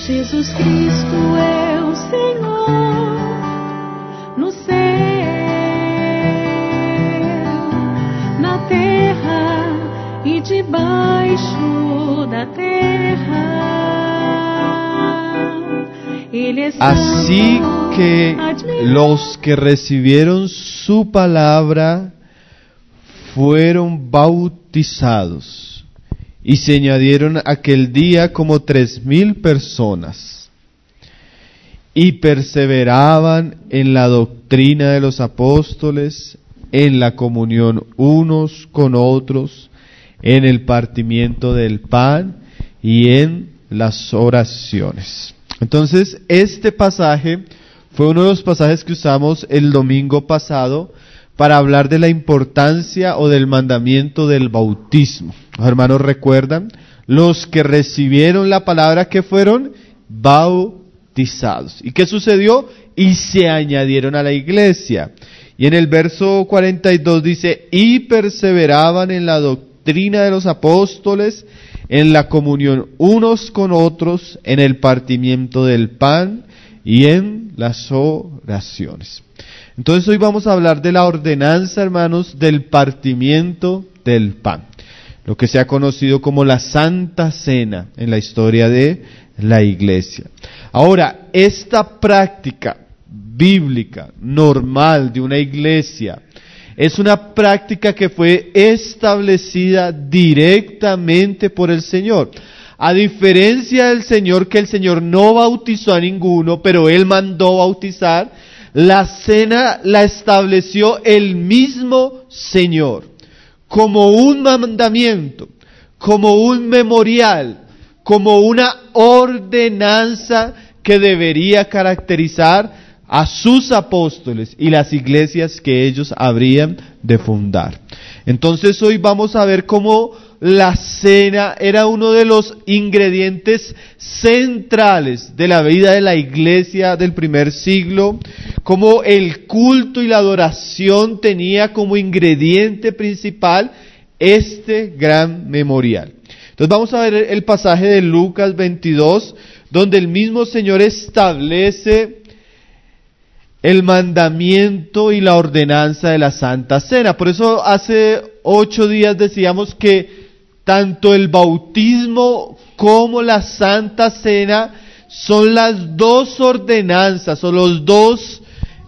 Jesus Cristo é o Senhor no céu, na terra e debaixo da terra. Así que los que recibieron su palabra fueron bautizados, y se añadieron aquel día como 3,000 personas, y perseveraban en la doctrina de los apóstoles, en la comunión unos con otros, en el partimiento del pan y en las oraciones. Entonces, este pasaje fue uno de los pasajes que usamos el domingo pasado para hablar de la importancia o del mandamiento del bautismo. Los hermanos recuerdan, los que recibieron la palabra que fueron bautizados. ¿Y qué sucedió? Y se añadieron a la iglesia. Y en el verso 42 dice, y perseveraban en la doctrina de los apóstoles, en la comunión unos con otros, en el partimiento del pan y en las oraciones. Entonces hoy vamos a hablar de la ordenanza, hermanos, del partimiento del pan, lo que se ha conocido como la Santa Cena en la historia de la iglesia. Ahora, esta práctica bíblica, normal de una iglesia, es una práctica que fue establecida directamente por el Señor. A diferencia del Señor, que el Señor no bautizó a ninguno, pero Él mandó bautizar, la cena la estableció el mismo Señor, como un mandamiento, como un memorial, como una ordenanza que debería caracterizar a sus apóstoles y las iglesias que ellos habrían de fundar. Entonces hoy vamos a ver cómo la cena era uno de los ingredientes centrales de la vida de la iglesia del primer siglo, cómo el culto y la adoración tenía como ingrediente principal este gran memorial. Entonces vamos a ver el pasaje de Lucas 22, donde el mismo Señor establece el mandamiento y la ordenanza de la Santa Cena. Por eso hace 8 días decíamos que tanto el bautismo como la Santa Cena son las dos ordenanzas o los dos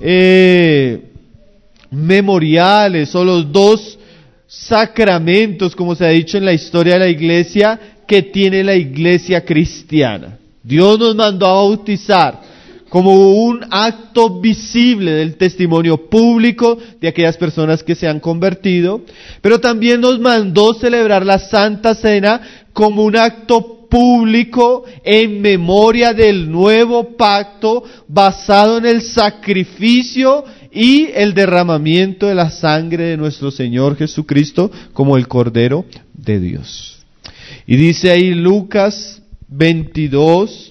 memoriales o los dos sacramentos, como se ha dicho en la historia de la iglesia, que tiene la iglesia cristiana. Dios nos mandó a bautizar como un acto visible del testimonio público de aquellas personas que se han convertido, pero también nos mandó celebrar la Santa Cena como un acto público en memoria del nuevo pacto basado en el sacrificio y el derramamiento de la sangre de nuestro Señor Jesucristo como el Cordero de Dios. Y dice ahí Lucas 22,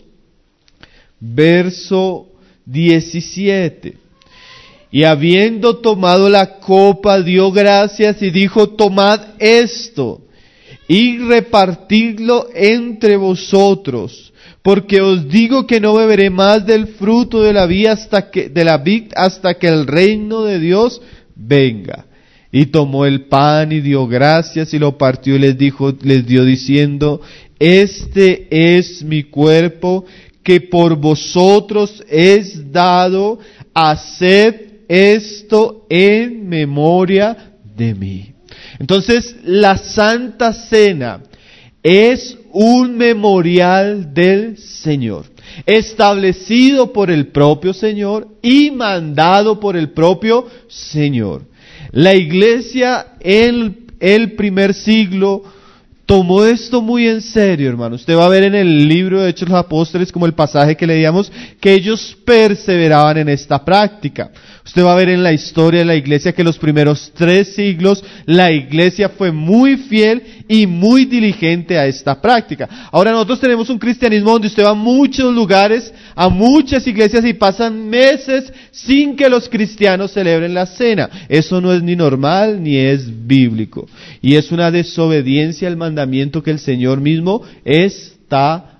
verso 17. Y habiendo tomado la copa, dio gracias y dijo: tomad esto y repartidlo entre vosotros, porque os digo que no beberé más del fruto de la vid hasta que el reino de Dios venga. Y tomó el pan y dio gracias y lo partió y les dio diciendo: este es mi cuerpo que por vosotros es dado, haced esto en memoria de mí. Entonces, la Santa Cena es un memorial del Señor, establecido por el propio Señor y mandado por el propio Señor. La iglesia en el primer siglo tomó esto muy en serio, hermano. Usted va a ver en el libro de Hechos de los Apóstoles, como el pasaje que leíamos, que ellos perseveraban en esta práctica. Usted va a ver en la historia de la iglesia que los primeros 3 siglos la iglesia fue muy fiel y muy diligente a esta práctica. Ahora nosotros tenemos un cristianismo donde usted va a muchos lugares, a muchas iglesias y pasan meses sin que los cristianos celebren la cena. Eso no es ni normal ni es bíblico. Y es una desobediencia al mandamiento que el Señor mismo establece.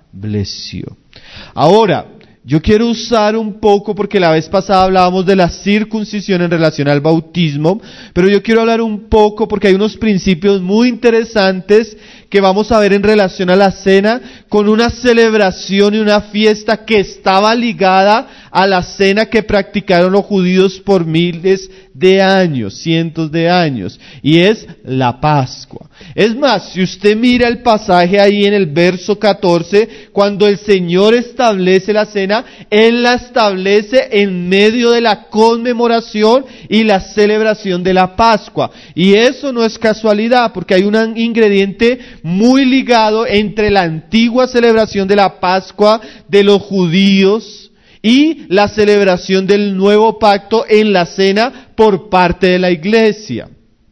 estableció. Ahora, yo quiero usar un poco, porque la vez pasada hablábamos de la circuncisión en relación al bautismo, pero yo quiero hablar un poco porque hay unos principios muy interesantes que vamos a ver en relación a la cena, con una celebración y una fiesta que estaba ligada a la cena que practicaron los judíos por miles de años, cientos de años, y es la Pascua. Es más, si usted mira el pasaje ahí en el verso 14, cuando el Señor establece la cena, Él la establece en medio de la conmemoración y la celebración de la Pascua. Y eso no es casualidad, porque hay un ingrediente muy ligado entre la antigua celebración de la Pascua de los judíos y la celebración del nuevo pacto en la cena por parte de la iglesia.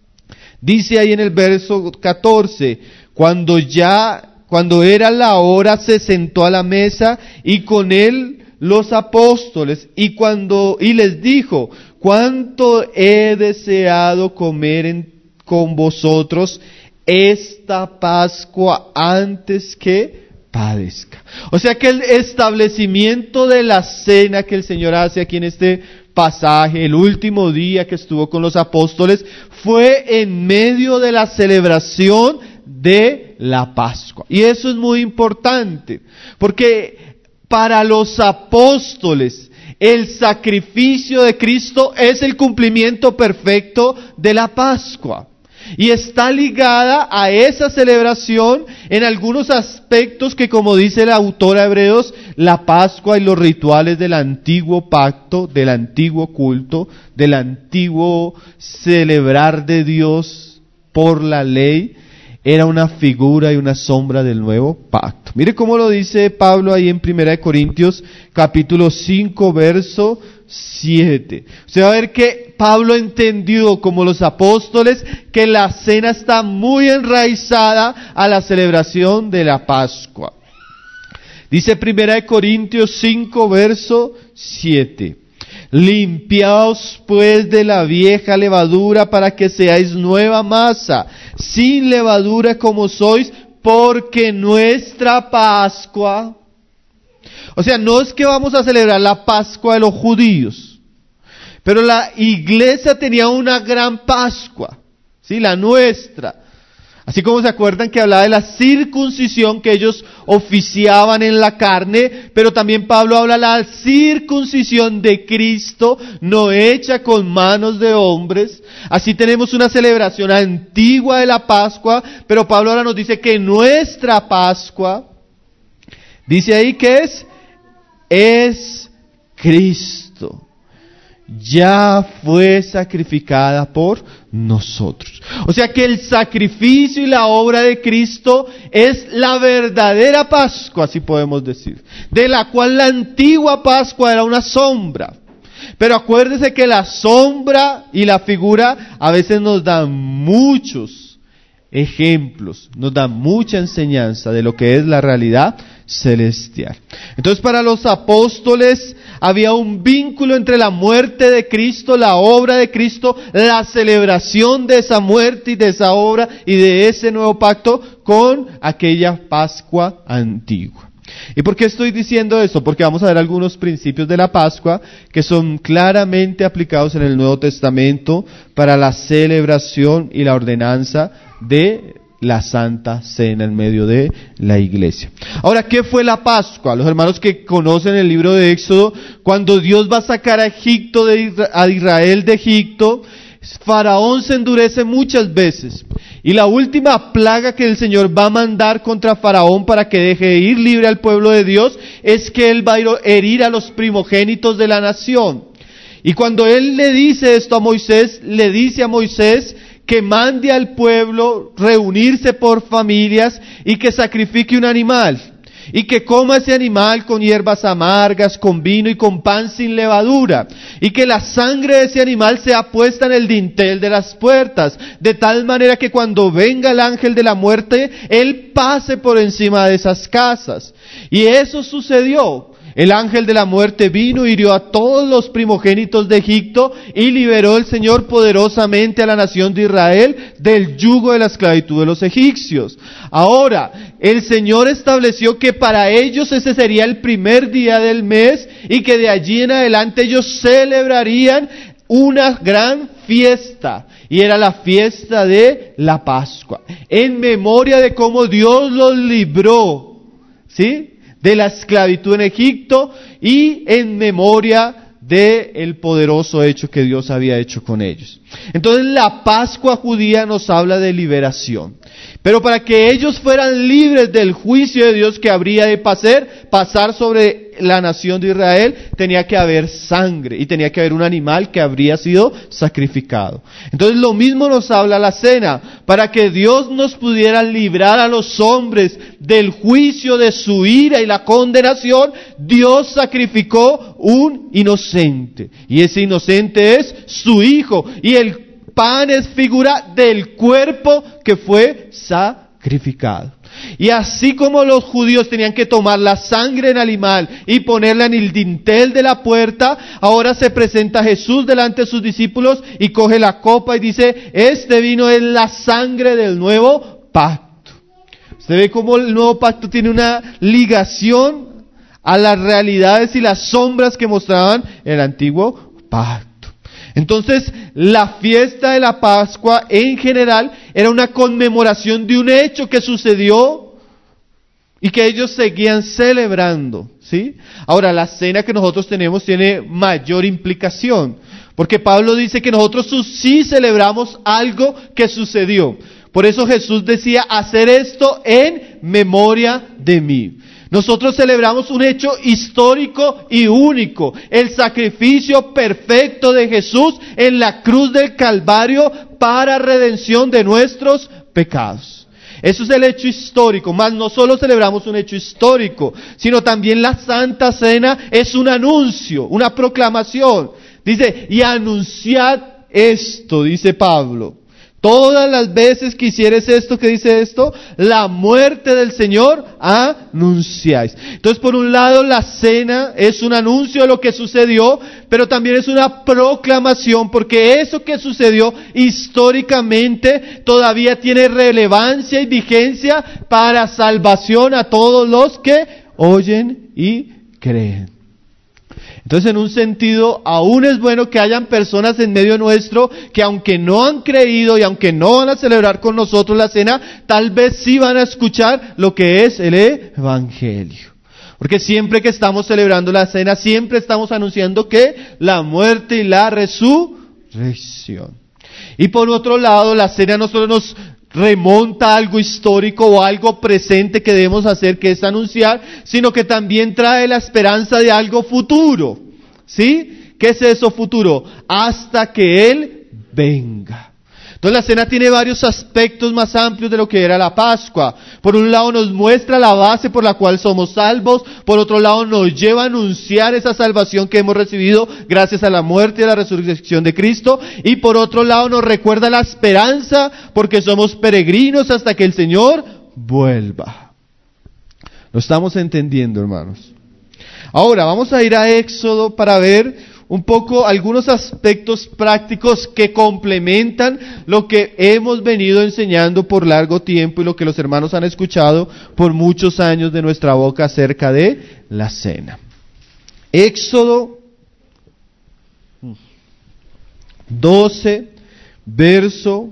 Dice ahí en el verso 14, cuando era la hora se sentó a la mesa y con él los apóstoles y les dijo, cuánto he deseado comer con vosotros esta Pascua antes que padezca. O sea que el establecimiento de la cena que el Señor hace aquí en este pasaje, el último día que estuvo con los apóstoles, fue en medio de la celebración de la Pascua. Y eso es muy importante, porque para los apóstoles el sacrificio de Cristo es el cumplimiento perfecto de la Pascua. Y está ligada a esa celebración en algunos aspectos que, como dice el autor a Hebreos, la Pascua y los rituales del antiguo pacto, del antiguo culto, del antiguo celebrar de Dios por la ley, era una figura y una sombra del nuevo pacto. Mire cómo lo dice Pablo ahí en 1 Corintios capítulo 5 verso 7. Usted va a ver que Pablo entendió, como los apóstoles, que la cena está muy enraizada a la celebración de la Pascua. Dice 1 Corintios 5 verso 7. Limpiaos pues de la vieja levadura para que seáis nueva masa, sin levadura como sois, porque nuestra Pascua... O sea, no es que vamos a celebrar la Pascua de los judíos, pero la iglesia tenía una gran Pascua, ¿sí? La nuestra. Así como se acuerdan que hablaba de la circuncisión que ellos oficiaban en la carne, pero también Pablo habla de la circuncisión de Cristo, no hecha con manos de hombres. Así tenemos una celebración antigua de la Pascua, pero Pablo ahora nos dice que nuestra Pascua, dice ahí que es Cristo. Ya fue sacrificada por nosotros. O sea que el sacrificio y la obra de Cristo es la verdadera Pascua, así podemos decir, de la cual la antigua Pascua era una sombra. Pero acuérdese que la sombra y la figura a veces nos dan muchos ejemplos, nos dan mucha enseñanza de lo que es la realidad celestial. Entonces, para los apóstoles había un vínculo entre la muerte de Cristo, la obra de Cristo, la celebración de esa muerte y de esa obra y de ese nuevo pacto con aquella Pascua antigua. ¿Y por qué estoy diciendo esto? Porque vamos a ver algunos principios de la Pascua que son claramente aplicados en el Nuevo Testamento para la celebración y la ordenanza de la Santa Cena en medio de la iglesia. Ahora, ¿qué fue la Pascua? Los hermanos que conocen el libro de Éxodo, cuando Dios va a sacar a Israel de Egipto, Faraón se endurece muchas veces. Y la última plaga que el Señor va a mandar contra Faraón para que deje ir libre al pueblo de Dios es que Él va a herir a los primogénitos de la nación. Y cuando Él le dice esto a Moisés, le dice a Moisés que mande al pueblo reunirse por familias y que sacrifique un animal. Y que coma ese animal con hierbas amargas, con vino y con pan sin levadura. Y que la sangre de ese animal sea puesta en el dintel de las puertas. De tal manera que cuando venga el ángel de la muerte, él pase por encima de esas casas. Y eso sucedió. El ángel de la muerte vino, hirió a todos los primogénitos de Egipto y liberó el Señor poderosamente a la nación de Israel del yugo de la esclavitud de los egipcios. Ahora, el Señor estableció que para ellos ese sería el primer día del mes y que de allí en adelante ellos celebrarían una gran fiesta, y era la fiesta de la Pascua, en memoria de cómo Dios los libró, ¿sí?, de la esclavitud en Egipto, y en memoria de el poderoso hecho que Dios había hecho con ellos. Entonces la Pascua judía nos habla de liberación. Pero para que ellos fueran libres del juicio de Dios que habría de pasar sobre la nación de Israel, tenía que haber sangre y tenía que haber un animal que habría sido sacrificado. Entonces lo mismo nos habla la cena, para que Dios nos pudiera librar a los hombres del juicio de su ira y la condenación. Dios sacrificó un inocente, y ese inocente es su Hijo, y el pan es figura del cuerpo que fue sacrificado. Y así como los judíos tenían que tomar la sangre del animal y ponerla en el dintel de la puerta, ahora se presenta Jesús delante de sus discípulos y coge la copa y dice: este vino es la sangre del nuevo pacto. Usted ve cómo el nuevo pacto tiene una ligación a las realidades y las sombras que mostraban el antiguo pacto. Entonces, la fiesta de la Pascua en general era una conmemoración de un hecho que sucedió y que ellos seguían celebrando, ¿sí? Ahora, la cena que nosotros tenemos tiene mayor implicación, porque Pablo dice que nosotros sí celebramos algo que sucedió. Por eso Jesús decía: hacer esto en memoria de mí. Nosotros celebramos un hecho histórico y único, el sacrificio perfecto de Jesús en la cruz del Calvario para redención de nuestros pecados. Eso es el hecho histórico, mas no solo celebramos un hecho histórico, sino también la Santa Cena es un anuncio, una proclamación. Dice: y anunciad esto, dice Pablo. Todas las veces que hicieres esto, ¿qué dice esto? La muerte del Señor anunciáis. Entonces, por un lado, la cena es un anuncio de lo que sucedió, pero también es una proclamación, porque eso que sucedió históricamente todavía tiene relevancia y vigencia para salvación a todos los que oyen y creen. Entonces, en un sentido, aún es bueno que hayan personas en medio nuestro que, aunque no han creído y aunque no van a celebrar con nosotros la cena, tal vez sí van a escuchar lo que es el Evangelio. Porque siempre que estamos celebrando la cena, siempre estamos anunciando que la muerte y la resurrección. Y por otro lado, la cena no solo nos remonta a algo histórico o algo presente que debemos hacer, que es anunciar, sino que también trae la esperanza de algo futuro. ¿Sí? ¿Qué es eso futuro? Hasta que Él venga. Entonces la cena tiene varios aspectos más amplios de lo que era la Pascua. Por un lado nos muestra la base por la cual somos salvos, por otro lado nos lleva a anunciar esa salvación que hemos recibido gracias a la muerte y a la resurrección de Cristo, y por otro lado nos recuerda la esperanza porque somos peregrinos hasta que el Señor vuelva. ¿Lo estamos entendiendo, hermanos? Ahora vamos a ir a Éxodo para ver un poco algunos aspectos prácticos que complementan lo que hemos venido enseñando por largo tiempo y lo que los hermanos han escuchado por muchos años de nuestra boca acerca de la cena. Éxodo 12, verso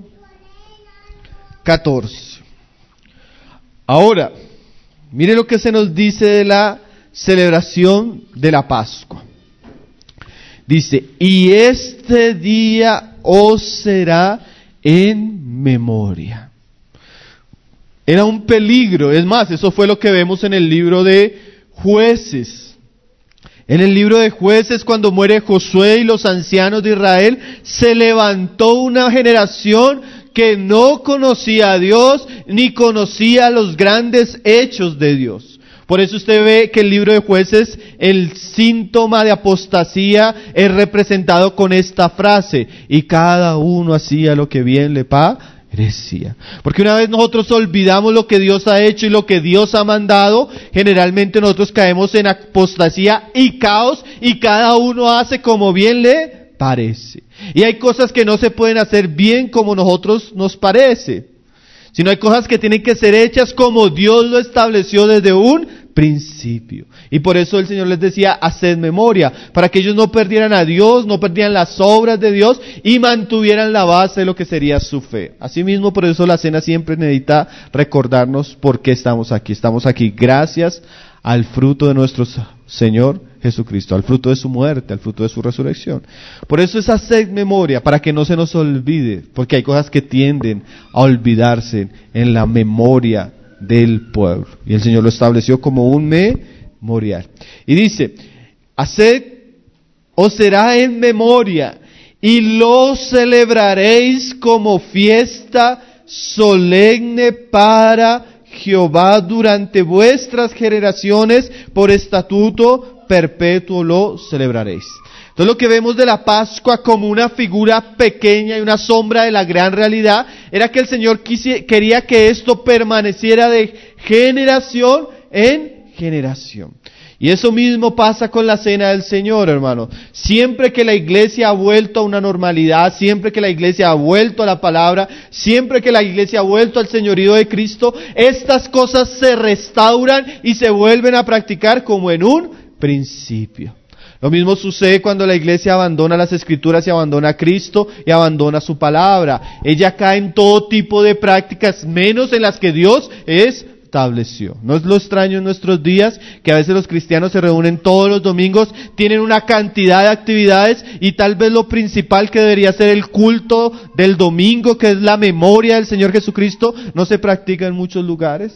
14. Ahora, mire lo que se nos dice de la celebración de la Pascua. Dice: y este día os será en memoria. Era un peligro. Es más, eso fue lo que vemos en el libro de Jueces. En el libro de Jueces, cuando muere Josué y los ancianos de Israel, se levantó una generación que no conocía a Dios ni conocía los grandes hechos de Dios. Por eso usted ve que el libro de Jueces, el síntoma de apostasía es representado con esta frase: y cada uno hacía lo que bien le parecía. heresía. Porque una vez nosotros olvidamos lo que Dios ha hecho y lo que Dios ha mandado, generalmente nosotros caemos en apostasía y caos, y cada uno hace como bien le parece. Y hay cosas que no se pueden hacer bien como nosotros nos parece, sino hay cosas que tienen que ser hechas como Dios lo estableció desde un principio. Y por eso el Señor les decía, haced memoria, para que ellos no perdieran a Dios, no perdieran las obras de Dios y mantuvieran la base de lo que sería su fe. Asimismo, por eso la cena siempre necesita recordarnos por qué estamos aquí. Estamos aquí gracias al fruto de nuestro Señor Jesucristo, al fruto de su muerte, al fruto de su resurrección. Por eso es hacer memoria, para que no se nos olvide, porque hay cosas que tienden a olvidarse en la memoria del pueblo. Y el Señor lo estableció como un memorial. Y dice, haced, os será en memoria, y lo celebraréis como fiesta solemne para Jehová durante vuestras generaciones, por estatuto perpetuo lo celebraréis. Entonces lo que vemos de la Pascua como una figura pequeña y una sombra de la gran realidad, era que el Señor quería que esto permaneciera de generación en generación. Y eso mismo pasa con la cena del Señor, hermano. Siempre que la iglesia ha vuelto a una normalidad, siempre que la iglesia ha vuelto a la palabra, siempre que la iglesia ha vuelto al señorío de Cristo, estas cosas se restauran y se vuelven a practicar como en un principio. Lo mismo sucede cuando la iglesia abandona las Escrituras y abandona a Cristo y abandona su palabra. Ella cae en todo tipo de prácticas, menos en las que Dios estableció. No es lo extraño en nuestros días que a veces los cristianos se reúnen todos los domingos, tienen una cantidad de actividades y tal vez lo principal que debería ser el culto del domingo, que es la memoria del Señor Jesucristo, no se practica en muchos lugares.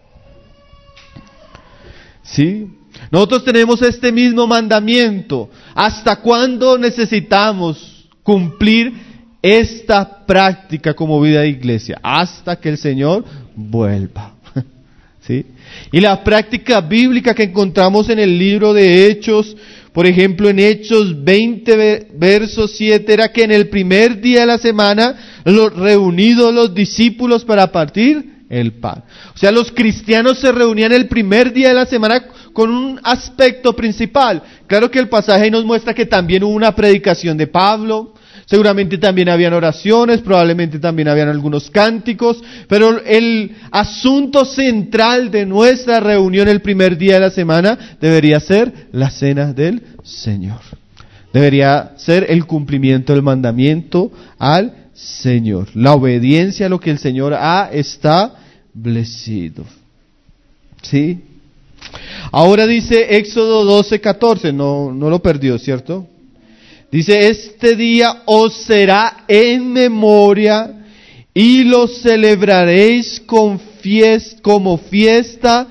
¿Sí? Nosotros tenemos este mismo mandamiento. ¿Hasta cuándo necesitamos cumplir esta práctica como vida de iglesia? Hasta que el Señor vuelva. ¿Sí? Y la práctica bíblica que encontramos en el libro de Hechos, por ejemplo en Hechos 20 verso 7, era que en el primer día de la semana, reunidos los discípulos para partir el pan. O sea, los cristianos se reunían el primer día de la semana con un aspecto principal. Claro que el pasaje nos muestra que también hubo una predicación de Pablo, seguramente también habían oraciones, probablemente también habían algunos cánticos, pero el asunto central de nuestra reunión el primer día de la semana debería ser la cena del Señor. Debería ser el cumplimiento del mandamiento al Señor, la obediencia a lo que el Señor ha establecido. ¿Sí? Ahora dice Éxodo 12:14, no lo perdió, ¿cierto? Dice, este día os será en memoria y lo celebraréis como fiesta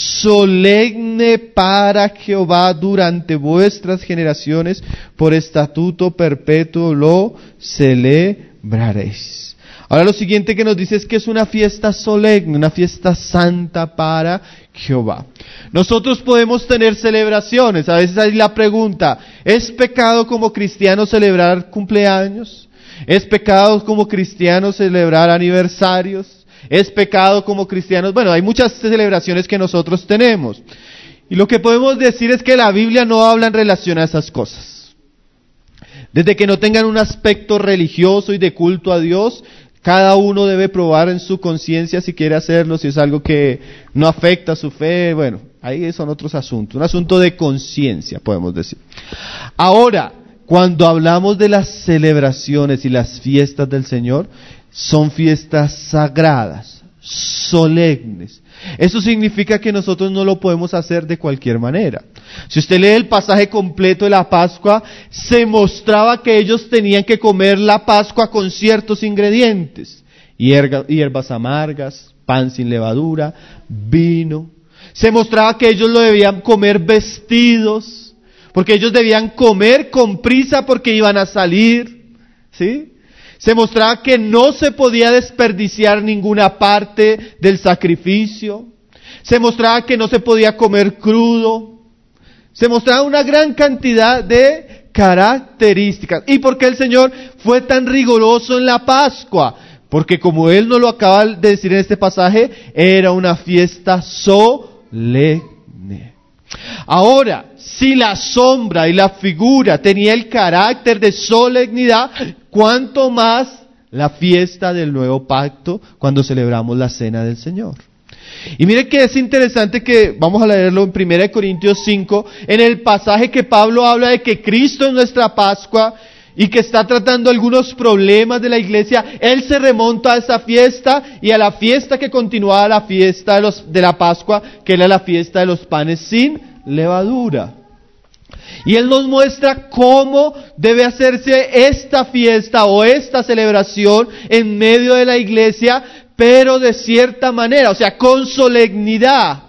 solemne para Jehová durante vuestras generaciones, por estatuto perpetuo lo celebraréis. Ahora lo siguiente que nos dice es que es una fiesta solemne, una fiesta santa para Jehová. Nosotros podemos tener celebraciones. A veces hay la pregunta, ¿es pecado como cristiano celebrar cumpleaños? ¿Es pecado como cristiano celebrar aniversarios? ¿Es pecado como cristianos? Bueno, hay muchas celebraciones que nosotros tenemos. Y lo que podemos decir es que la Biblia no habla en relación a esas cosas. Desde que no tengan un aspecto religioso y de culto a Dios, cada uno debe probar en su conciencia si quiere hacerlo, si es algo que no afecta a su fe. Bueno, ahí son otros asuntos, un asunto de conciencia, podemos decir. Ahora, cuando hablamos de las celebraciones y las fiestas del Señor, son fiestas sagradas, solemnes. Eso significa que nosotros no lo podemos hacer de cualquier manera. Si usted lee el pasaje completo de la Pascua, se mostraba que ellos tenían que comer la Pascua con ciertos ingredientes: hierbas amargas, pan sin levadura, vino. Se mostraba que ellos lo debían comer vestidos, porque ellos debían comer con prisa porque iban a salir, ¿sí? Se mostraba que no se podía desperdiciar ninguna parte del sacrificio. Se mostraba que no se podía comer crudo. Se mostraba una gran cantidad de características. ¿Y por qué el Señor fue tan riguroso en la Pascua? Porque como él nos lo acaba de decir en este pasaje, era una fiesta solemne. Ahora, si la sombra y la figura tenía el carácter de solemnidad, ¿cuánto más la fiesta del nuevo pacto cuando celebramos la cena del Señor? Y mire que es interesante que, vamos a leerlo en 1 Corintios 5, en el pasaje que Pablo habla de que Cristo es nuestra Pascua y que está tratando algunos problemas de la iglesia. Él se remonta a esa fiesta y a la fiesta que continuaba la fiesta de la Pascua, que era la fiesta de los panes sin levadura. Y él nos muestra cómo debe hacerse esta fiesta o esta celebración en medio de la iglesia, pero de cierta manera, o sea, con solemnidad.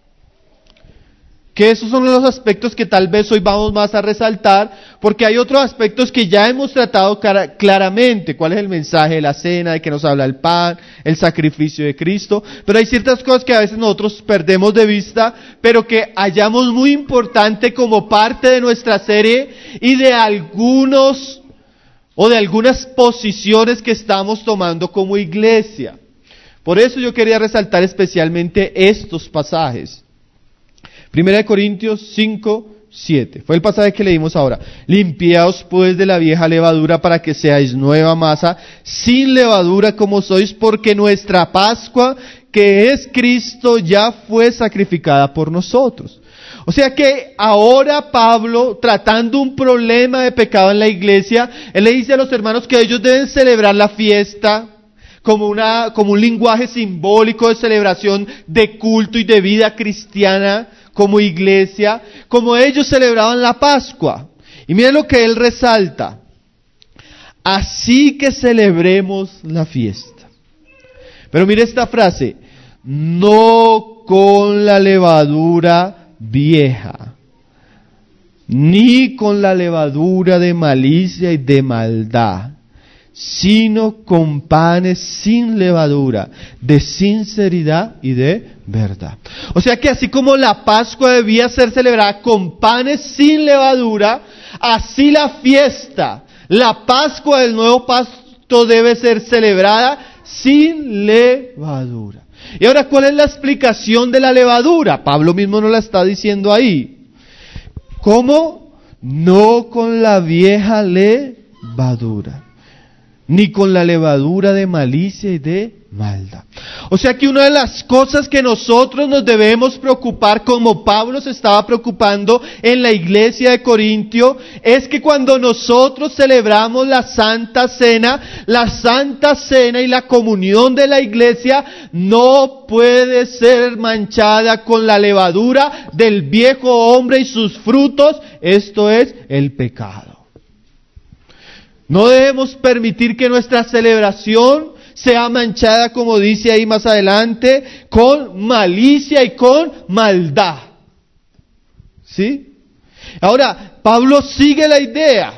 Que esos son los aspectos que tal vez hoy vamos más a resaltar, porque hay otros aspectos que ya hemos tratado claramente. ¿Cuál es el mensaje de la cena, de que nos habla el pan, el sacrificio de Cristo? Pero hay ciertas cosas que a veces nosotros perdemos de vista, pero que hallamos muy importante como parte de nuestra serie y de algunas posiciones que estamos tomando como iglesia. Por eso yo quería resaltar especialmente estos pasajes. 1 Corintios 5, 7. Fue el pasaje que leímos ahora. Limpiaos pues de la vieja levadura para que seáis nueva masa, sin levadura como sois, porque nuestra Pascua, que es Cristo, ya fue sacrificada por nosotros. O sea que ahora Pablo, tratando un problema de pecado en la iglesia, él le dice a los hermanos que ellos deben celebrar la fiesta como un lenguaje simbólico de celebración de culto y de vida cristiana como iglesia, como ellos celebraban la Pascua. Y miren lo que él resalta: así que celebremos la fiesta. Pero mire esta frase: no con la levadura vieja, ni con la levadura de malicia y de maldad, sino con panes sin levadura, de sinceridad y de verdad. O sea que así como la Pascua debía ser celebrada con panes sin levadura, así la fiesta, la Pascua del nuevo pacto debe ser celebrada sin levadura. Y ahora, ¿cuál es la explicación de la levadura? Pablo mismo nos la está diciendo ahí. ¿Cómo? No con la vieja levadura, ni con la levadura de malicia y de maldad. O sea que una de las cosas que nosotros nos debemos preocupar, como Pablo se estaba preocupando en la iglesia de Corintio, es que cuando nosotros celebramos la Santa Cena y la comunión de la iglesia no puede ser manchada con la levadura del viejo hombre y sus frutos, esto es el pecado. No debemos permitir que nuestra celebración sea manchada, como dice ahí más adelante, con malicia y con maldad. ¿Sí? Ahora, Pablo sigue la idea,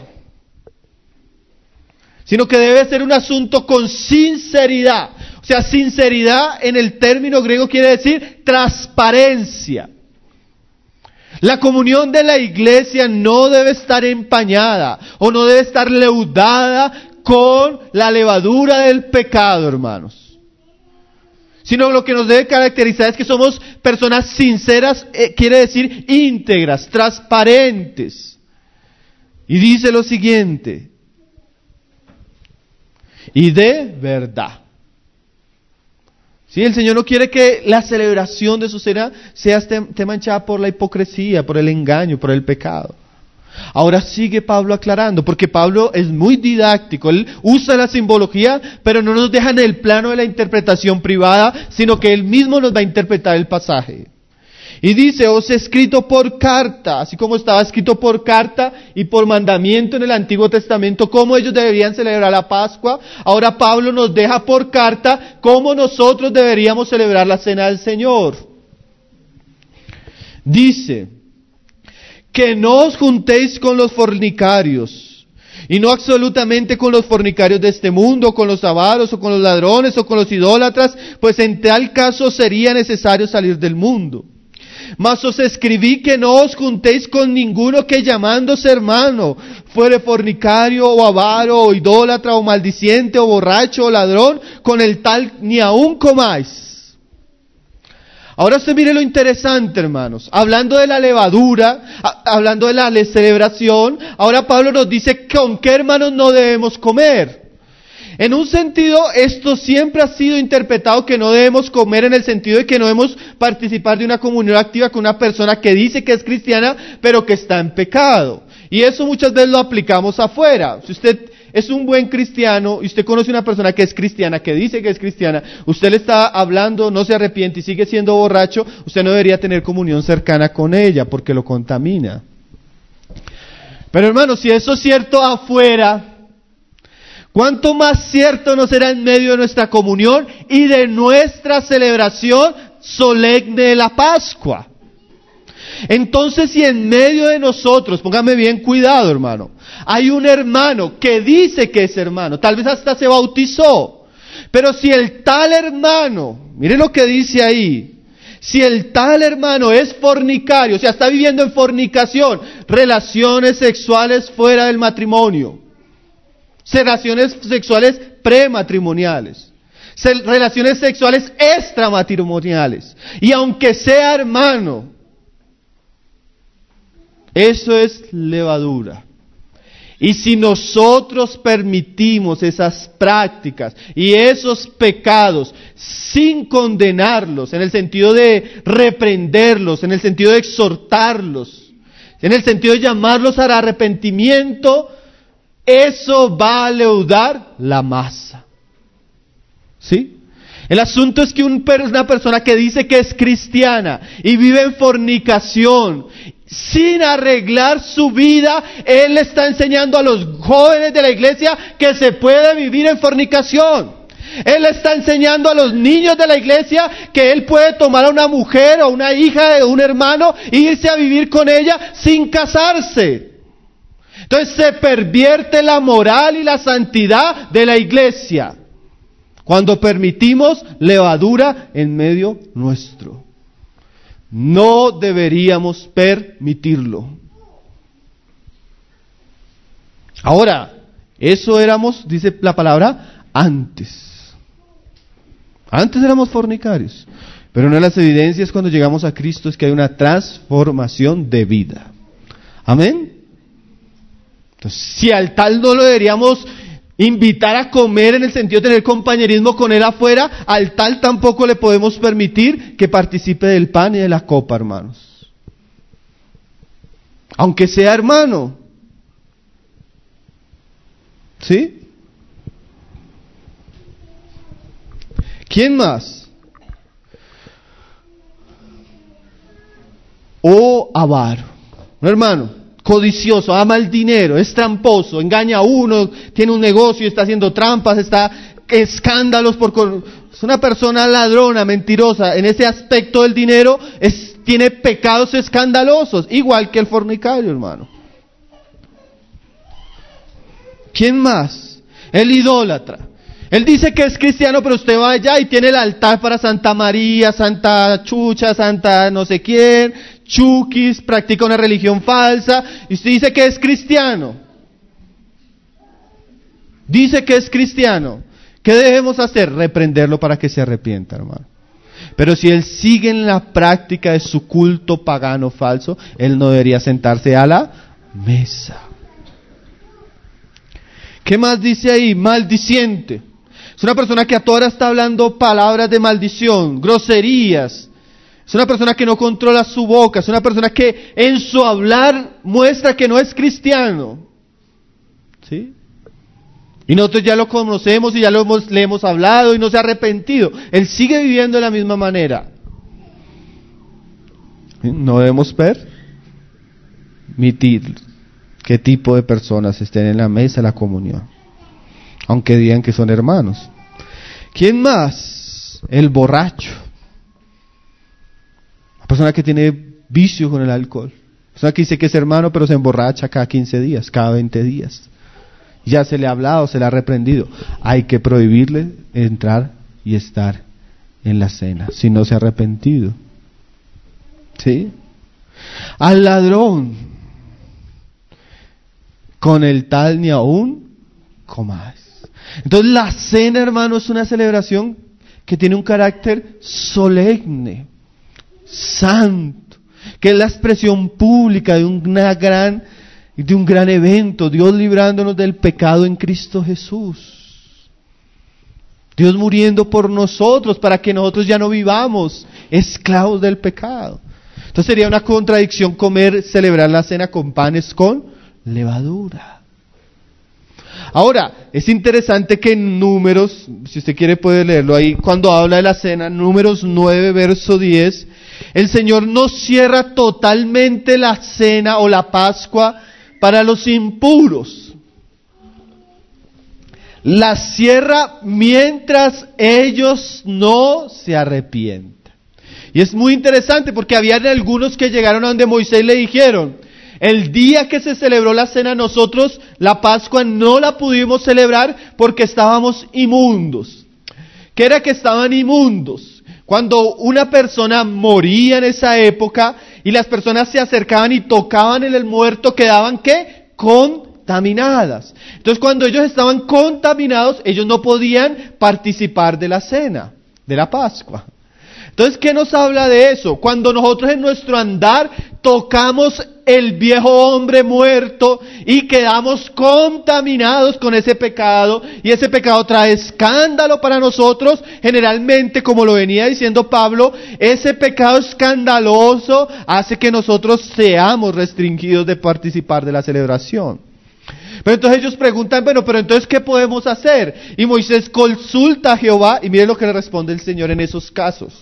sino que debe ser un asunto con sinceridad. O sea, sinceridad en el término griego quiere decir transparencia. La comunión de la iglesia no debe estar empañada o no debe estar leudada con la levadura del pecado, hermanos. Sino lo que nos debe caracterizar es que somos personas sinceras, quiere decir íntegras, transparentes. Y dice lo siguiente: y de verdad. Sí, el Señor no quiere que la celebración de su cena sea esté manchada por la hipocresía, por el engaño, por el pecado. Ahora sigue Pablo aclarando, porque Pablo es muy didáctico, él usa la simbología, pero no nos deja en el plano de la interpretación privada, sino que él mismo nos va a interpretar el pasaje. Y dice: os he escrito por carta, así como estaba escrito por carta y por mandamiento en el Antiguo Testamento cómo ellos deberían celebrar la Pascua. Ahora Pablo nos deja por carta cómo nosotros deberíamos celebrar la Cena del Señor. Dice: que no os juntéis con los fornicarios, y no absolutamente con los fornicarios de este mundo, con los avaros, o con los ladrones, o con los idólatras, pues en tal caso sería necesario salir del mundo. Mas os escribí que no os juntéis con ninguno que llamándose hermano fuere fornicario o avaro o idólatra o maldiciente o borracho o ladrón, con el tal ni aun comáis. Ahora usted mire lo interesante, hermanos. Hablando de la levadura, hablando de la celebración, ahora Pablo nos dice con qué hermanos no debemos comer. En un sentido, esto siempre ha sido interpretado que no debemos comer en el sentido de que no debemos participar de una comunión activa con una persona que dice que es cristiana, pero que está en pecado. Y eso muchas veces lo aplicamos afuera. Si usted es un buen cristiano y usted conoce una persona que es cristiana, que dice que es cristiana, usted le está hablando, no se arrepiente y sigue siendo borracho, usted no debería tener comunión cercana con ella porque lo contamina. Pero hermano, si eso es cierto afuera, ¿cuánto más cierto no será en medio de nuestra comunión y de nuestra celebración solemne de la Pascua? Entonces, si en medio de nosotros, póngame bien cuidado, hermano, hay un hermano que dice que es hermano, tal vez hasta se bautizó, pero si el tal hermano, mire lo que dice ahí, si el tal hermano es fornicario, o sea, está viviendo en fornicación, relaciones sexuales fuera del matrimonio, relaciones sexuales prematrimoniales, relaciones sexuales extramatrimoniales, y aunque sea hermano, eso es levadura. Y si nosotros permitimos esas prácticas y esos pecados sin condenarlos, en el sentido de reprenderlos, en el sentido de exhortarlos, en el sentido de llamarlos al arrepentimiento, eso va a leudar la masa. ¿Sí? El asunto es que una persona que dice que es cristiana y vive en fornicación, sin arreglar su vida, él le está enseñando a los jóvenes de la iglesia que se puede vivir en fornicación. Él le está enseñando a los niños de la iglesia que él puede tomar a una mujer o una hija de un hermano e irse a vivir con ella sin casarse. Entonces se pervierte la moral y la santidad de la iglesia cuando permitimos levadura en medio nuestro. No deberíamos permitirlo. Ahora, eso éramos, dice la palabra, antes. Antes éramos fornicarios. Pero una de las evidencias cuando llegamos a Cristo es que hay una transformación de vida. Amén. Entonces, si al tal no lo deberíamos invitar a comer en el sentido de tener compañerismo con él afuera, al tal tampoco le podemos permitir que participe del pan y de la copa, hermanos. Aunque sea hermano. ¿Sí? ¿Quién más? O avaro. Un hermano codicioso, ama el dinero, es tramposo, engaña a uno, tiene un negocio y está haciendo trampas, está escándalos es una persona ladrona, mentirosa, en ese aspecto del dinero tiene pecados escandalosos, igual que el fornicario, hermano. ¿Quién más? El idólatra. Él dice que es cristiano, pero usted va allá y tiene el altar para Santa María, Santa Chucha, Santa no sé quién, Chukis, practica una religión falsa, y usted dice que es cristiano. Dice que es cristiano. ¿Qué debemos hacer? Reprenderlo para que se arrepienta, hermano. Pero si él sigue en la práctica de su culto pagano falso, él no debería sentarse a la mesa. ¿Qué más dice ahí? Maldiciente. Es una persona que a toda hora está hablando palabras de maldición, groserías. Es una persona que no controla su boca. Es una persona que en su hablar muestra que no es cristiano. ¿Sí? Y nosotros ya lo conocemos y ya le hemos hablado y no se ha arrepentido. Él sigue viviendo de la misma manera. No debemos permitir qué tipo de personas estén en la mesa de la comunión, aunque digan que son hermanos. ¿Quién más? El borracho. La persona que tiene vicio con el alcohol. La persona que dice que es hermano, pero se emborracha cada 15 días, cada 20 días. Ya se le ha hablado, se le ha reprendido. Hay que prohibirle entrar y estar en la cena, si no se ha arrepentido. ¿sí? Al ladrón, con el tal ni aún comáis. Entonces la cena, hermano, es una celebración que tiene un carácter solemne, santo, que es la expresión pública de un gran evento, Dios librándonos del pecado en Cristo Jesús. Dios muriendo por nosotros para que nosotros ya no vivamos esclavos del pecado. Entonces sería una contradicción celebrar la cena con panes con levadura. Ahora, es interesante que en Números, si usted quiere puede leerlo ahí, cuando habla de la cena, Números 9, verso 10, el Señor no cierra totalmente la cena o la Pascua para los impuros. La cierra mientras ellos no se arrepientan. Y es muy interesante porque había algunos que llegaron a donde Moisés y le dijeron, el día que se celebró la cena nosotros la Pascua no la pudimos celebrar porque estábamos inmundos. ¿Qué era que estaban inmundos? Cuando una persona moría en esa época y las personas se acercaban y tocaban en el muerto, quedaban ¿qué? Contaminadas. Entonces cuando ellos estaban contaminados, ellos no podían participar de la cena, de la Pascua. Entonces, ¿qué nos habla de eso? Cuando nosotros en nuestro andar tocamos el viejo hombre muerto y quedamos contaminados con ese pecado, y ese pecado trae escándalo para nosotros, generalmente, como lo venía diciendo Pablo, ese pecado escandaloso hace que nosotros seamos restringidos de participar de la celebración. Pero entonces ellos preguntan, bueno, pero entonces ¿qué podemos hacer? Y Moisés consulta a Jehová, y mire lo que le responde el Señor en esos casos.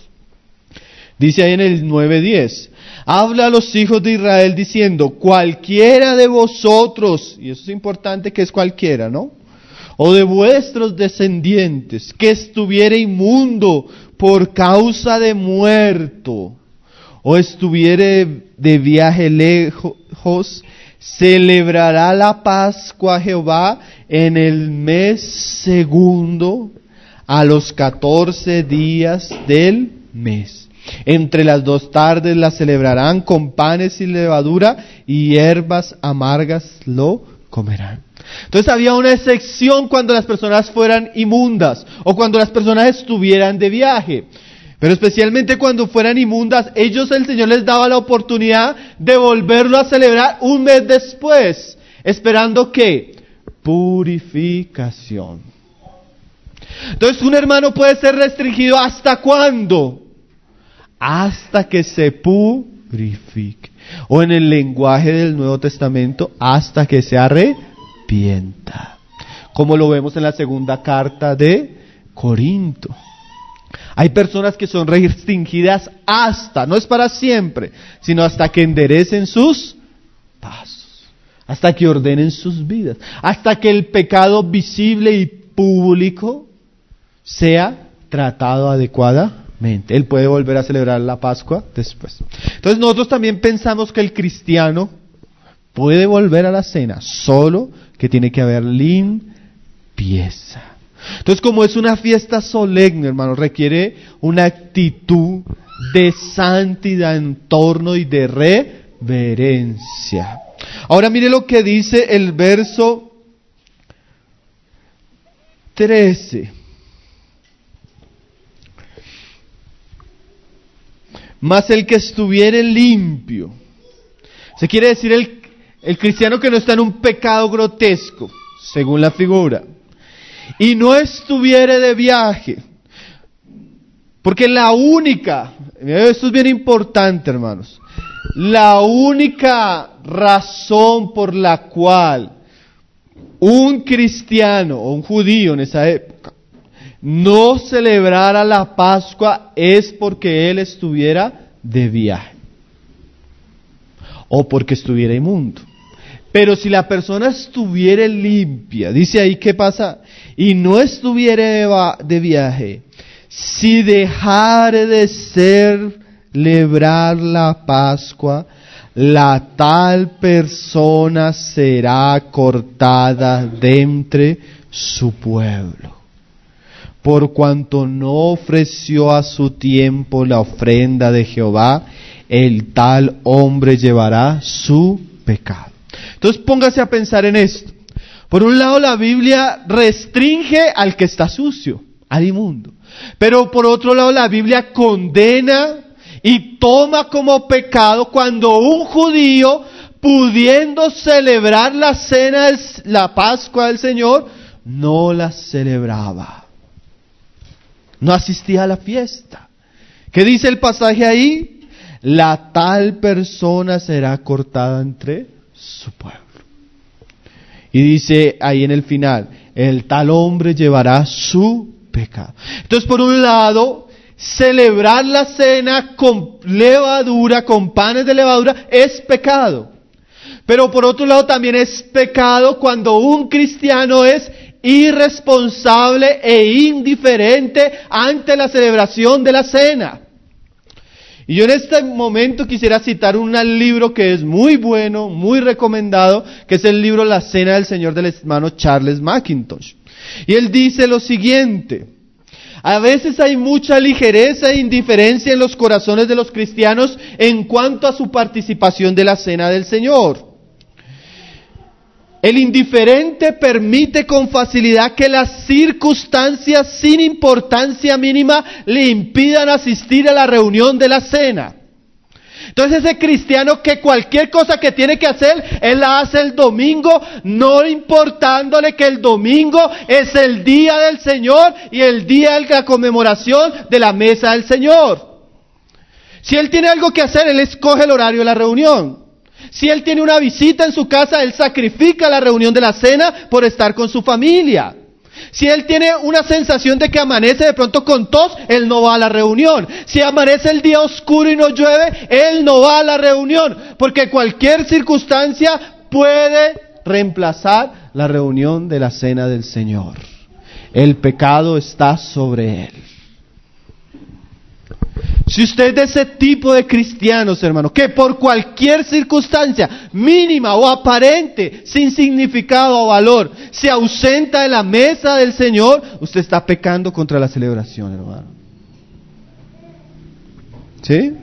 Dice ahí en el 9:10, habla a los hijos de Israel diciendo, cualquiera de vosotros, y eso es importante que es cualquiera, ¿no? O de vuestros descendientes, que estuviere inmundo por causa de muerto, o estuviere de viaje lejos, celebrará la Pascua a Jehová en el mes segundo, a los 14 días del mes. Entre las 2 tardes la celebrarán con panes sin levadura y hierbas amargas lo comerán. Entonces había una excepción cuando las personas fueran inmundas o cuando las personas estuvieran de viaje. Pero especialmente cuando fueran inmundas, el Señor les daba la oportunidad de volverlo a celebrar un mes después, esperando ¿qué? Purificación. Entonces un hermano puede ser restringido ¿hasta cuándo? Hasta que se purifique. O en el lenguaje del Nuevo Testamento, hasta que se arrepienta. Como lo vemos en la segunda carta de Corinto. Hay personas que son restringidas hasta, no es para siempre, sino hasta que enderecen sus pasos. Hasta que ordenen sus vidas. Hasta que el pecado visible y público sea tratado adecuadamente. Él puede volver a celebrar la Pascua después. Entonces nosotros también pensamos que el cristiano puede volver a la cena, solo que tiene que haber limpieza. Entonces, como es una fiesta solemne, hermano, requiere una actitud de santidad en torno y de reverencia. Ahora mire lo que dice el verso 13. Mas el que estuviere limpio, se quiere decir el cristiano que no está en un pecado grotesco, según la figura, y no estuviere de viaje, porque esto es bien importante, hermanos, la única razón por la cual un cristiano o un judío en esa época no celebrara la Pascua es porque él estuviera de viaje o porque estuviera inmundo. Pero si la persona estuviera limpia, dice ahí ¿qué pasa? Y no estuviera de viaje, si dejare de celebrar la Pascua, la tal persona será cortada de entre su pueblo, por cuanto no ofreció a su tiempo la ofrenda de Jehová, el tal hombre llevará su pecado. Entonces póngase a pensar en esto. Por un lado, la Biblia restringe al que está sucio, al inmundo. Pero por otro lado, la Biblia condena y toma como pecado cuando un judío, pudiendo celebrar la cena, la Pascua del Señor, no la celebraba. No asistía a la fiesta. ¿Qué dice el pasaje ahí? La tal persona será cortada entre su pueblo. Y dice ahí en el final, el tal hombre llevará su pecado. Entonces, por un lado, celebrar la cena con levadura, con panes de levadura, es pecado. Pero por otro lado también es pecado cuando un cristiano es irresponsable e indiferente ante la celebración de la cena. Y yo en este momento quisiera citar un libro que es muy bueno, muy recomendado, que es el libro La Cena del Señor del hermano Charles Mackintosh. Y él dice lo siguiente: a veces hay mucha ligereza e indiferencia en los corazones de los cristianos en cuanto a su participación de la Cena del Señor. El indiferente permite con facilidad que las circunstancias sin importancia mínima le impidan asistir a la reunión de la cena. Entonces ese cristiano que cualquier cosa que tiene que hacer, él la hace el domingo, no importándole que el domingo es el día del Señor y el día de la conmemoración de la mesa del Señor. Si él tiene algo que hacer, él escoge el horario de la reunión. Si él tiene una visita en su casa, él sacrifica la reunión de la cena por estar con su familia. Si él tiene una sensación de que amanece de pronto con tos, él no va a la reunión. Si amanece el día oscuro y no llueve, él no va a la reunión. Porque cualquier circunstancia puede reemplazar la reunión de la cena del Señor. El pecado está sobre él. Si usted es de ese tipo de cristianos, hermano, que por cualquier circunstancia mínima o aparente, sin significado o valor, se ausenta de la mesa del Señor, usted está pecando contra la celebración, hermano. ¿Sí?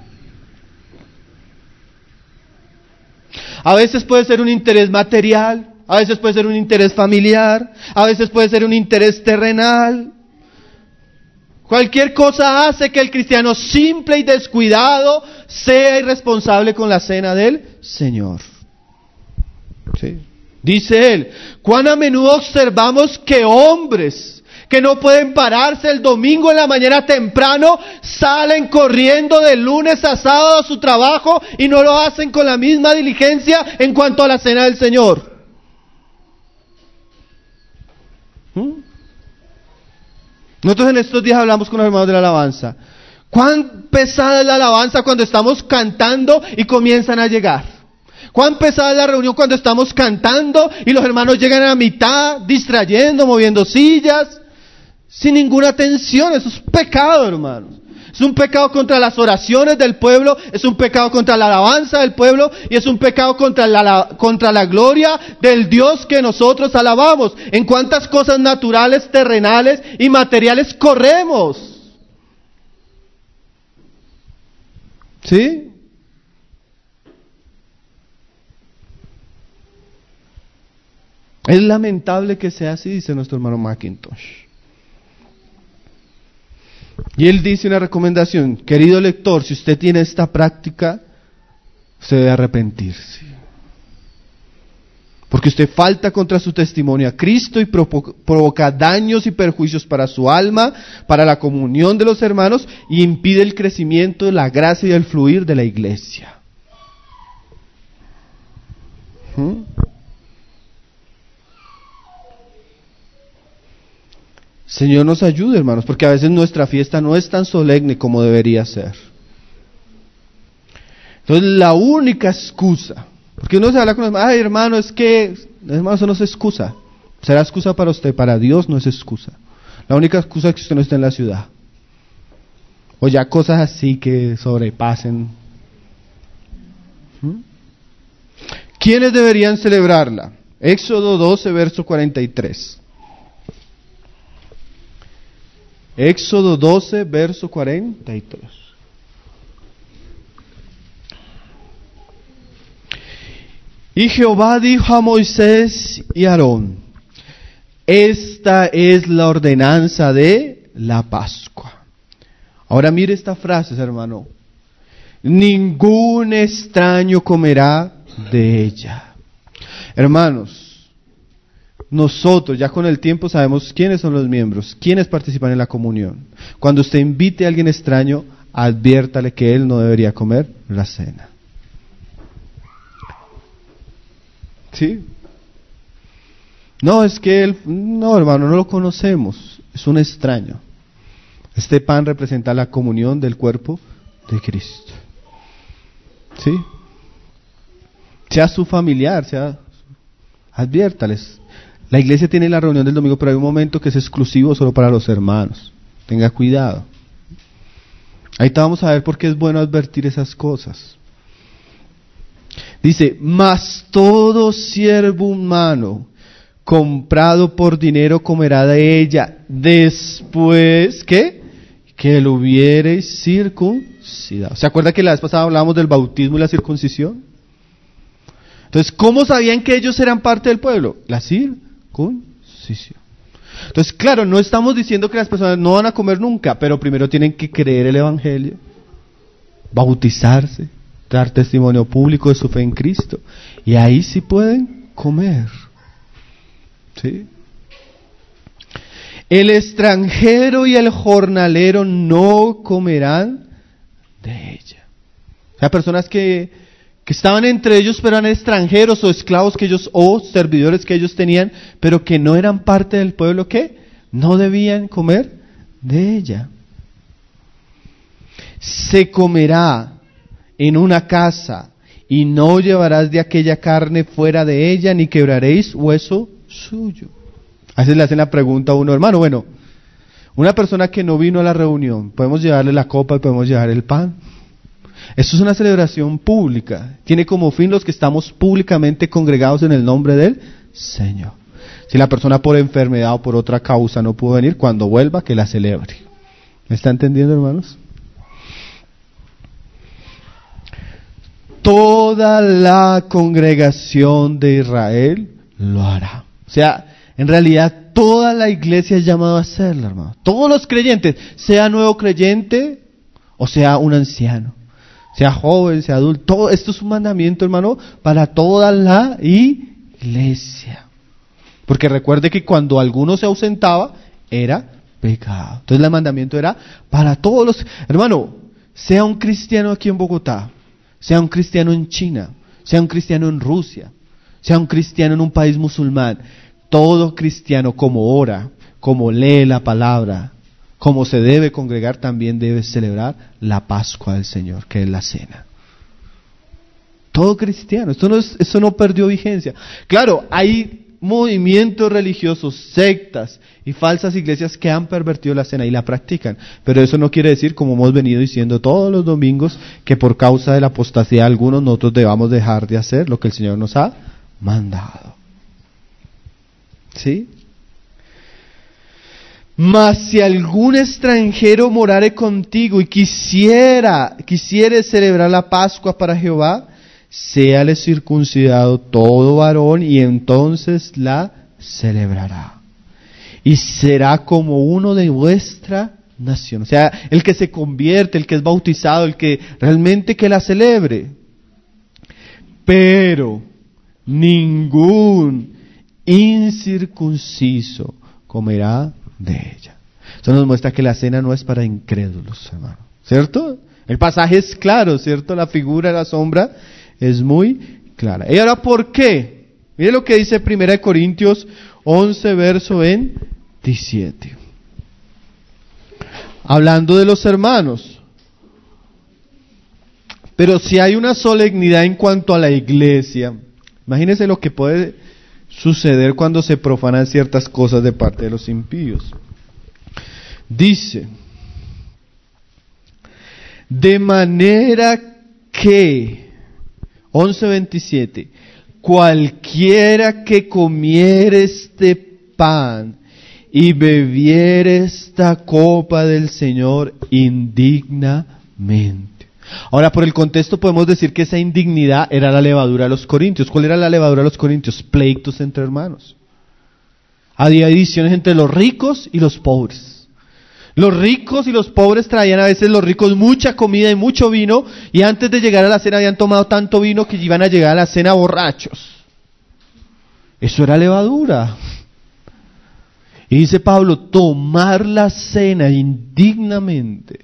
A veces puede ser un interés material, a veces puede ser un interés familiar, a veces puede ser un interés terrenal. Cualquier cosa hace que el cristiano simple y descuidado sea irresponsable con la cena del Señor. ¿Sí? Dice él, cuán a menudo observamos que hombres que no pueden pararse el domingo en la mañana temprano, salen corriendo de lunes a sábado a su trabajo y no lo hacen con la misma diligencia en cuanto a la cena del Señor. Nosotros en estos días hablamos con los hermanos de la alabanza. ¿Cuán pesada es la alabanza cuando estamos cantando y comienzan a llegar? ¿Cuán pesada es la reunión cuando estamos cantando y los hermanos llegan a la mitad, distrayendo, moviendo sillas, sin ninguna atención? Eso es pecado, hermanos. Es un pecado contra las oraciones del pueblo, es un pecado contra la alabanza del pueblo y es un pecado contra la gloria del Dios que nosotros alabamos. ¿En cuántas cosas naturales, terrenales y materiales corremos? ¿Sí? Es lamentable que sea así, dice nuestro hermano Mackintosh. Y él dice una recomendación: querido lector, si usted tiene esta práctica, usted debe arrepentirse. Porque usted falta contra su testimonio a Cristo y provoca daños y perjuicios para su alma, para la comunión de los hermanos, y impide el crecimiento de la gracia y el fluir de la iglesia. Señor nos ayude, hermanos, porque a veces nuestra fiesta no es tan solemne como debería ser. Entonces la única excusa, porque uno se habla con los hermanos, ay hermano, es que, hermano, eso no es excusa. Será excusa para usted, para Dios no es excusa. La única excusa es que usted no esté en la ciudad. O ya cosas así que sobrepasen. ¿Quiénes deberían celebrarla? Éxodo 12, verso 43. Éxodo 12, verso 43. Y Jehová dijo a Moisés y a Aarón: esta es la ordenanza de la Pascua. Ahora mire esta frase, hermano. Ningún extraño comerá de ella. Hermanos, nosotros ya con el tiempo sabemos quiénes son los miembros, quiénes participan en la comunión. Cuando usted invite a alguien extraño, adviértale que él no debería comer la cena. ¿Sí? No, es que él, no, hermano, no lo conocemos, es un extraño. Este pan representa la comunión del cuerpo de Cristo. ¿Sí? Sea su familiar, adviértales. La iglesia tiene la reunión del domingo, pero hay un momento que es exclusivo solo para los hermanos. Tenga cuidado. Ahí te vamos a ver por qué es bueno advertir esas cosas. Dice: mas todo siervo humano comprado por dinero comerá de ella después que lo hubiereis circuncidado. ¿Se acuerda que la vez pasada hablábamos del bautismo y la circuncisión? Entonces, ¿cómo sabían que ellos eran parte del pueblo? La circuncisión. Entonces, claro, no estamos diciendo que las personas no van a comer nunca, pero primero tienen que creer el evangelio, bautizarse, dar testimonio público de su fe en Cristo, y ahí sí pueden comer. ¿Sí? El extranjero y el jornalero no comerán de ella. O sea, personas que estaban entre ellos, pero eran extranjeros o esclavos que ellos, o servidores que ellos tenían, pero que no eran parte del pueblo, que no debían comer de ella. Se comerá en una casa, y no llevarás de aquella carne fuera de ella, ni quebraréis hueso suyo. A veces le hacen la pregunta a uno: hermano, bueno, una persona que no vino a la reunión, ¿podemos llevarle la copa y podemos llevar el pan? Esto es una celebración pública, tiene como fin los que estamos públicamente congregados en el nombre del Señor. Si la persona por enfermedad o por otra causa no pudo venir, cuando vuelva, que la celebre. ¿Me está entendiendo, hermanos? Toda la congregación de Israel lo hará. O sea, en realidad toda la iglesia es llamada a hacerlo, hermano. Todos los creyentes, sea nuevo creyente o sea un anciano, sea joven, sea adulto, todo esto es un mandamiento, hermano, para toda la iglesia. Porque recuerde que cuando alguno se ausentaba, era pecado. Entonces el mandamiento era para todos los... Hermano, sea un cristiano aquí en Bogotá, sea un cristiano en China, sea un cristiano en Rusia, sea un cristiano en un país musulmán, todo cristiano, como ora, como lee la palabra, como se debe congregar, también debe celebrar la Pascua del Señor, que es la cena. Todo cristiano, esto no perdió vigencia. Claro, hay movimientos religiosos, sectas y falsas iglesias que han pervertido la cena y la practican, pero eso no quiere decir, como hemos venido diciendo todos los domingos, que por causa de la apostasía de algunos nosotros debamos dejar de hacer lo que el Señor nos ha mandado. ¿Sí? Mas si algún extranjero morare contigo y quisiere celebrar la Pascua para Jehová, séale circuncidado todo varón, y entonces la celebrará. Y será como uno de vuestra nación. O sea, el que se convierte, el que es bautizado, el que realmente que la celebre. Pero ningún incircunciso comerá de ella. Eso nos muestra que la cena no es para incrédulos, hermano. ¿Cierto? El pasaje es claro, ¿cierto? La figura, la sombra es muy clara. ¿Y ahora por qué? Mire lo que dice 1 Corintios 11, verso 27. Hablando de los hermanos. Pero si hay una solemnidad en cuanto a la iglesia, imagínense lo que puede suceder cuando se profanan ciertas cosas de parte de los impíos. Dice: de manera que, 11:27, cualquiera que comiere este pan y bebiere esta copa del Señor indignamente. Ahora, por el contexto podemos decir que esa indignidad era la levadura de los corintios. ¿Cuál era la levadura de los corintios? Pleitos entre hermanos. Había divisiones entre los ricos y los pobres. Los ricos y los pobres traían a veces los ricos mucha comida y mucho vino, y antes de llegar a la cena habían tomado tanto vino que iban a llegar a la cena borrachos. Eso era levadura. Y dice Pablo, tomar la cena indignamente.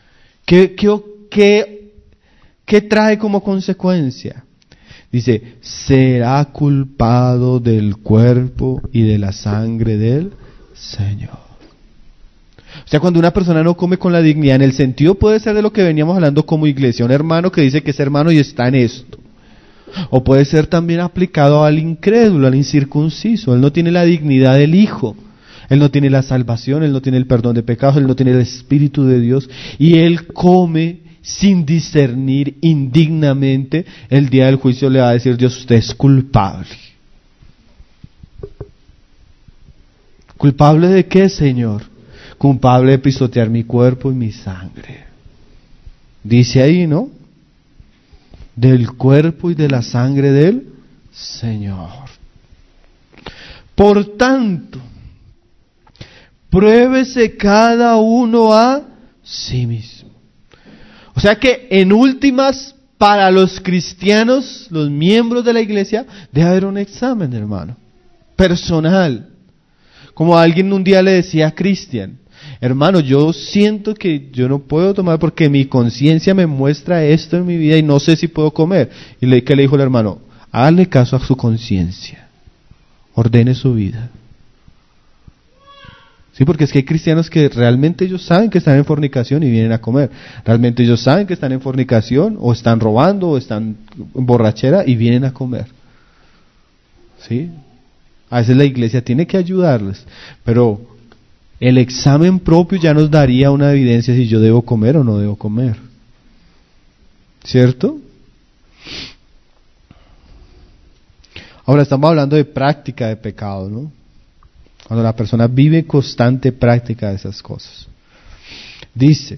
¿Qué trae como consecuencia? Dice, será culpado del cuerpo y de la sangre del Señor. O sea, cuando una persona no come con la dignidad, en el sentido puede ser de lo que veníamos hablando como iglesia, un hermano que dice que es hermano y está en esto. O puede ser también aplicado al incrédulo, al incircunciso. Él no tiene la dignidad del hijo. Él no tiene la salvación, él no tiene el perdón de pecados, él no tiene el Espíritu de Dios. Y él come sin discernir indignamente. El día del juicio le va a decir Dios, usted es culpable. ¿Culpable de qué, Señor? Culpable de pisotear mi cuerpo y mi sangre. Dice ahí, ¿no? Del cuerpo y de la sangre del Señor. Por tanto, pruébese cada uno a sí mismo. O sea que en últimas, para los cristianos, los miembros de la iglesia, debe haber un examen, hermano, personal. Como alguien un día le decía a Cristian, hermano, yo siento que yo no puedo tomar porque mi conciencia me muestra esto en mi vida y no sé si puedo comer. Y ¿qué le dijo el hermano? Hágale caso a su conciencia, ordene su vida. Sí, porque es que hay cristianos que realmente ellos saben que están en fornicación y vienen a comer. Realmente ellos saben que están en fornicación, o están robando, o están en borrachera y vienen a comer. ¿Sí? A veces la iglesia tiene que ayudarles, pero el examen propio ya nos daría una evidencia si yo debo comer o no debo comer. ¿Cierto? Ahora estamos hablando de práctica de pecado, ¿no? Cuando la persona vive constante práctica de esas cosas. Dice,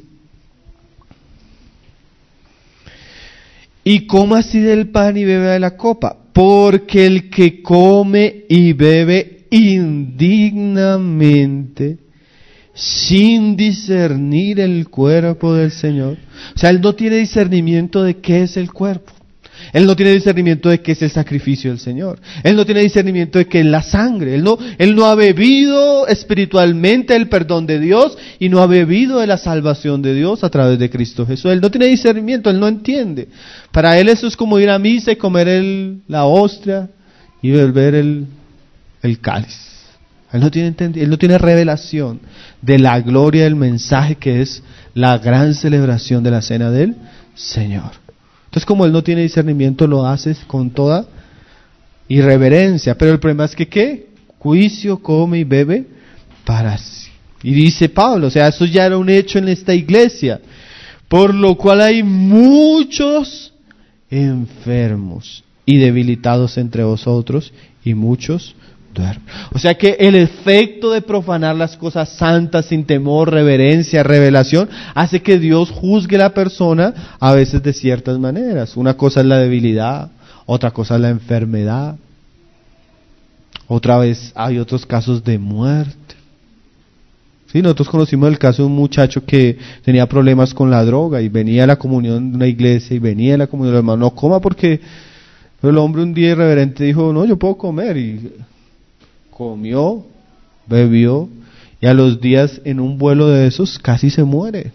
y coma así del pan y bebe de la copa, porque el que come y bebe indignamente, sin discernir el cuerpo del Señor. O sea, él no tiene discernimiento de qué es el cuerpo. Él no tiene discernimiento de qué es el sacrificio del Señor. Él no tiene discernimiento de qué es la sangre. Él no ha bebido espiritualmente el perdón de Dios y no ha bebido de la salvación de Dios a través de Cristo Jesús. Él no tiene discernimiento, él no entiende. Para él eso es como ir a misa y comer la hostia y beber el cáliz. Él no tiene revelación de la gloria del mensaje que es la gran celebración de la cena del Señor. Entonces, como él no tiene discernimiento, lo hace con toda irreverencia. Pero el problema es que, ¿qué? Juicio, come y bebe para sí. Y dice Pablo, o sea, eso ya era un hecho en esta iglesia. Por lo cual hay muchos enfermos y debilitados entre vosotros, y muchos duermen. O sea que el efecto de profanar las cosas santas sin temor, reverencia, revelación, hace que Dios juzgue a la persona a veces de ciertas maneras. Una cosa es la debilidad, otra cosa es la enfermedad, otra vez hay otros casos de muerte. Sí, nosotros conocimos el caso de un muchacho que tenía problemas con la droga y venía a la comunión de una iglesia y venía a la comunión del hermano, no coma porque el hombre un día irreverente dijo, no, yo puedo comer, y comió, bebió, y a los días en un vuelo de esos casi se muere.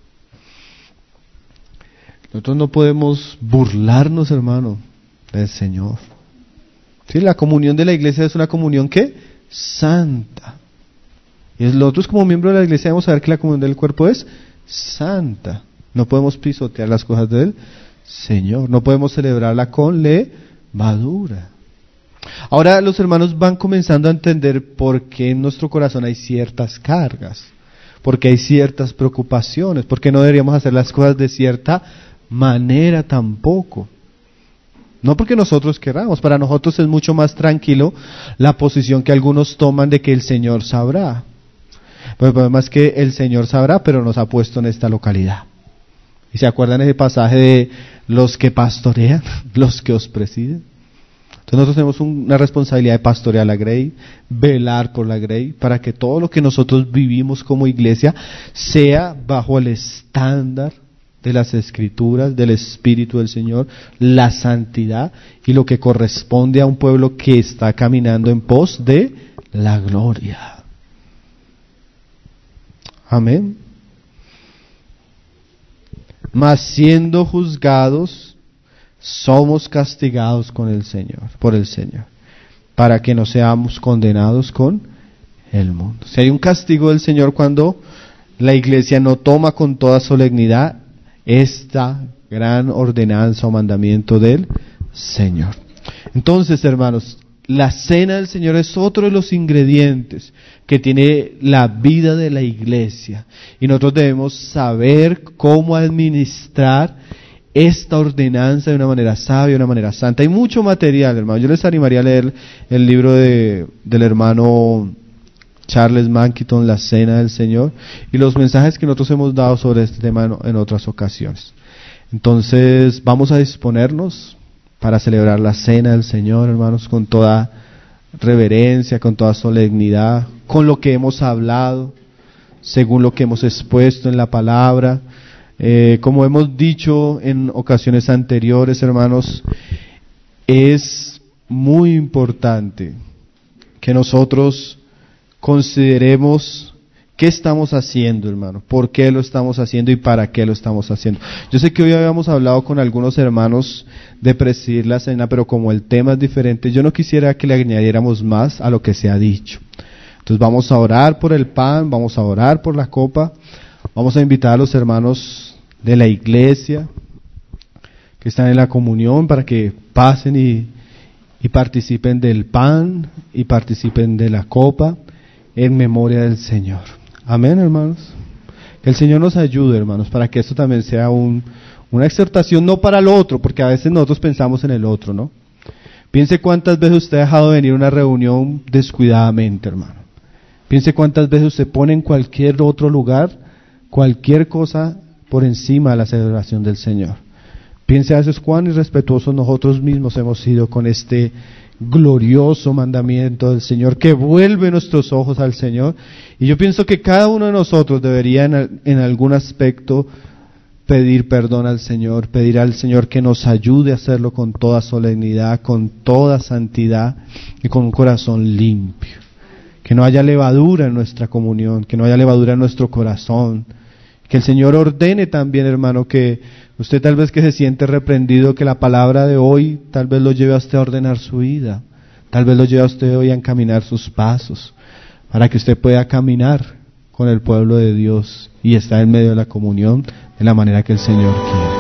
Nosotros no podemos burlarnos, hermano, del Señor. Sí, la comunión de la iglesia es una comunión ¿qué? Santa. Y nosotros como miembros de la iglesia debemos saber que la comunión del cuerpo es santa. No podemos pisotear las cosas del Señor. No podemos celebrarla con levadura. Ahora los hermanos van comenzando a entender por qué en nuestro corazón hay ciertas cargas, por qué hay ciertas preocupaciones, por qué no deberíamos hacer las cosas de cierta manera tampoco. No porque nosotros queramos, para nosotros es mucho más tranquilo la posición que algunos toman de que el Señor sabrá. Pero el problema es que el Señor sabrá, pero nos ha puesto en esta localidad. ¿Y se acuerdan ese pasaje de los que pastorean, los que os presiden? Entonces nosotros tenemos una responsabilidad de pastorear la Grey, velar por la Grey, para que todo lo que nosotros vivimos como iglesia sea bajo el estándar de las Escrituras, del Espíritu del Señor, la santidad y lo que corresponde a un pueblo que está caminando en pos de la gloria. Amén. Mas siendo juzgados, somos castigados con el Señor, por el Señor, para que no seamos condenados con el mundo. Si hay un castigo del Señor cuando la iglesia no toma con toda solemnidad esta gran ordenanza o mandamiento del Señor. Entonces, hermanos, la cena del Señor es otro de los ingredientes que tiene la vida de la iglesia, y nosotros debemos saber cómo administrar esta ordenanza de una manera sabia, de una manera santa. Hay mucho material, hermano. Yo les animaría a leer el libro del hermano Charles Mankinton, La Cena del Señor, y los mensajes que nosotros hemos dado sobre este tema en otras ocasiones. Entonces vamos a disponernos para celebrar la Cena del Señor, hermanos, con toda reverencia, con toda solemnidad, con lo que hemos hablado, según lo que hemos expuesto en la palabra. Como hemos dicho en ocasiones anteriores, hermanos, es muy importante que nosotros consideremos qué estamos haciendo, hermano, por qué lo estamos haciendo y para qué lo estamos haciendo. Yo sé que hoy habíamos hablado con algunos hermanos de presidir la cena, pero como el tema es diferente, yo no quisiera que le añadiéramos más a lo que se ha dicho. Entonces vamos a orar por el pan, vamos a orar por la copa, vamos a invitar a los hermanos de la iglesia que están en la comunión para que pasen y participen del pan y participen de la copa en memoria del Señor. Amén, hermanos. Que el Señor nos ayude, hermanos, para que esto también sea una exhortación, no para el otro, porque a veces nosotros pensamos en el otro, ¿no? Piense cuántas veces usted ha dejado de venir a una reunión descuidadamente, hermano. Piense cuántas veces usted pone en cualquier otro lugar cualquier cosa por encima de la celebración del Señor. Piense a veces cuán irrespetuosos nosotros mismos hemos sido con este glorioso mandamiento del Señor que vuelve nuestros ojos al Señor. Y yo pienso que cada uno de nosotros debería en algún aspecto pedir perdón al Señor, pedir al Señor que nos ayude a hacerlo con toda solemnidad, con toda santidad y con un corazón limpio. Que no haya levadura en nuestra comunión, que no haya levadura en nuestro corazón. Que el Señor ordene también, hermano, que usted tal vez que se siente reprendido, que la palabra de hoy tal vez lo lleve a usted a ordenar su vida, tal vez lo lleve a usted hoy a encaminar sus pasos, para que usted pueda caminar con el pueblo de Dios y estar en medio de la comunión de la manera que el Señor quiere.